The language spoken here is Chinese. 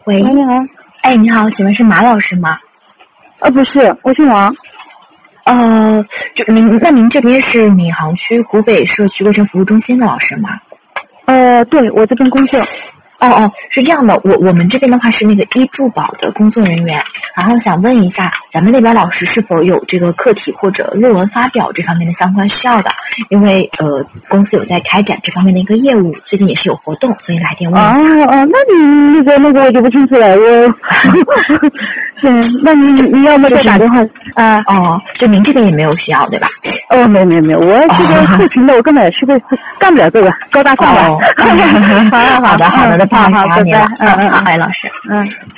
喂， 你好。 哎，你好，请问是马老师吗？ 不是，我姓王。 您这边是闵行区湖北社区卫生服务中心的老师吗？ 对，我这边工作。 是这样的，我们这边的话是那个医助保的工作人员，然后想问一下，咱们那边老师是否有这个课题或者论文发表这方面的相关需要的？因为公司有在开展这方面的一个业务，最近也是有活动，所以来电问一下。 那你那个我就不清楚了，那你要么再打电话啊？ 就您这边也没有需要对吧？ 没有，我这个后勤的，我根本是个干不了这个高大上吧。 好的，那不好意思打扰你了。 拜拜。 好，老师。